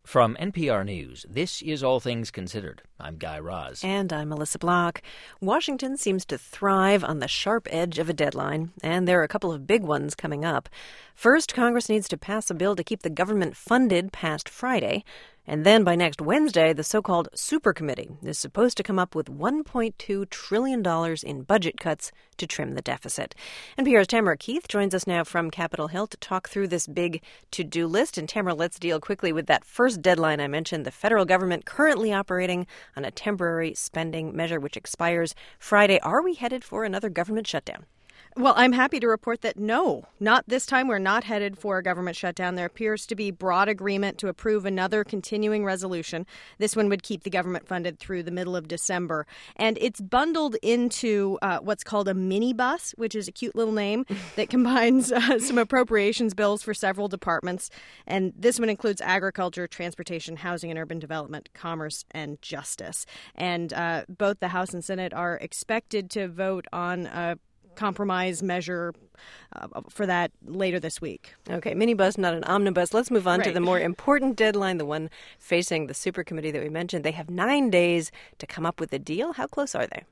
From NPR News, this is All Things Considered. I'm Guy Raz. And I'm Melissa Block. Washington seems to thrive on the sharp edge of a deadline, and there are a couple of big ones coming up. First, Congress needs to pass a bill to keep the government funded past Friday. And then by next Wednesday, the so-called Super Committee is supposed to come up with $1.2 trillion in budget cuts to trim the deficit. NPR's Tamara Keith joins us now from Capitol Hill to talk through this big to-do list. And Tamara, let's deal quickly with that first deadline I mentioned, the federal government currently operating on a temporary spending measure which expires Friday. Are we headed for another government shutdown? Well, I'm happy to report that no, not this time. We're not headed for a government shutdown. There appears to be broad agreement to approve another continuing resolution. This one would keep the government funded through the middle of December. And it's bundled into what's called a minibus, which is a cute little name that combines some appropriations bills for several departments. And this one includes agriculture, transportation, housing and urban development, commerce, and justice. And both the House and Senate are expected to vote on a compromise measure for that later this week. Okay, minibus, not an omnibus. Let's move on to the more important deadline, the one facing the Super Committee that we mentioned. They have 9 days to come up with a deal. How close are they?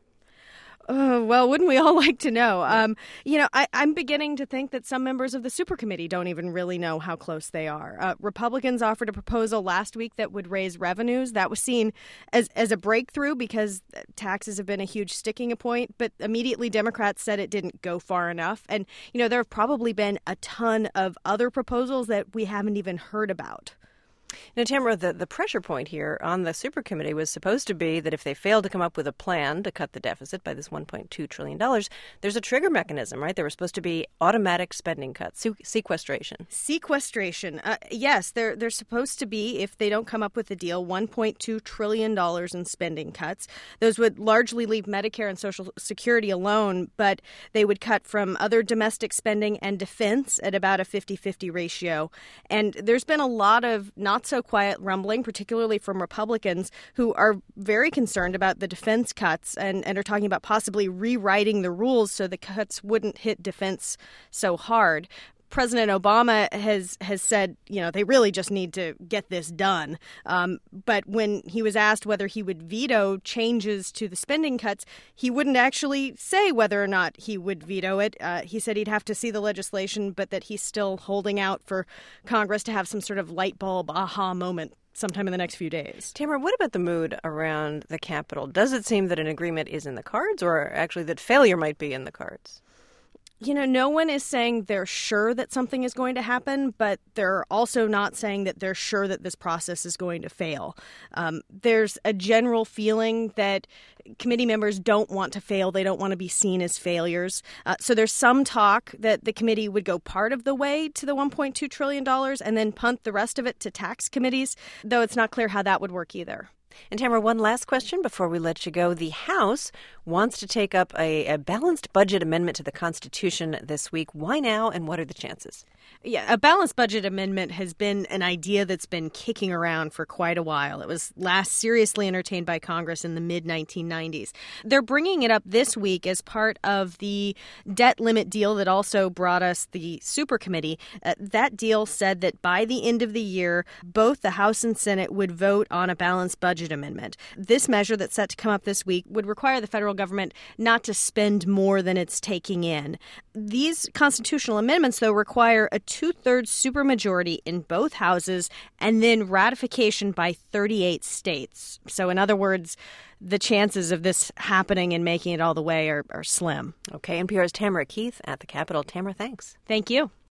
Well, wouldn't we all like to know? I'm beginning to think that some members of the Super Committee don't even really know how close they are. Republicans offered a proposal last week that would raise revenues. That was seen as a breakthrough because taxes have been a huge sticking point. But immediately Democrats said it didn't go far enough. And, there have probably been a ton of other proposals that we haven't even heard about. Now, Tamara, the pressure point here on the Super Committee was supposed to be that if they fail to come up with a plan to cut the deficit by this $1.2 trillion, there's a trigger mechanism, right? There were supposed to be automatic spending cuts, sequestration. Sequestration. Yes, they're supposed to be, if they don't come up with a deal, $1.2 trillion in spending cuts. Those would largely leave Medicare and Social Security alone, but they would cut from other domestic spending and defense at about a 50-50 ratio. And there's been a lot of not-so-quiet rumbling, particularly from Republicans, who are very concerned about the defense cuts and are talking about possibly rewriting the rules so the cuts wouldn't hit defense so hard. President Obama has said, they really just need to get this done. But when he was asked whether he would veto changes to the spending cuts, he wouldn't actually say whether or not he would veto it. He said he'd have to see the legislation, but that he's still holding out for Congress to have some sort of light bulb aha moment sometime in the next few days. Tamara, what about the mood around the Capitol? Does it seem that an agreement is in the cards or actually that failure might be in the cards? No one is saying they're sure that something is going to happen, but they're also not saying that they're sure that this process is going to fail. There's a general feeling that committee members don't want to fail. They don't want to be seen as failures. So there's some talk that the committee would go part of the way to the $1.2 trillion and then punt the rest of it to tax committees, though it's not clear how that would work either. And Tamara, one last question before we let you go. The House wants to take up a balanced budget amendment to the Constitution this week. Why now, and what are the chances? Yeah, a balanced budget amendment has been an idea that's been kicking around for quite a while. It was last seriously entertained by Congress in the mid-1990s. They're bringing it up this week as part of the debt limit deal that also brought us the Super Committee. That deal said that by the end of the year, both the House and Senate would vote on a balanced budget amendment. This measure that's set to come up this week would require the federal government not to spend more than it's taking in. These constitutional amendments, though, require a 2/3 supermajority in both houses and then ratification by 38 states. So, in other words, the chances of this happening and making it all the way are slim. Okay, NPR's Tamara Keith at the Capitol. Tamara, thanks. Thank you.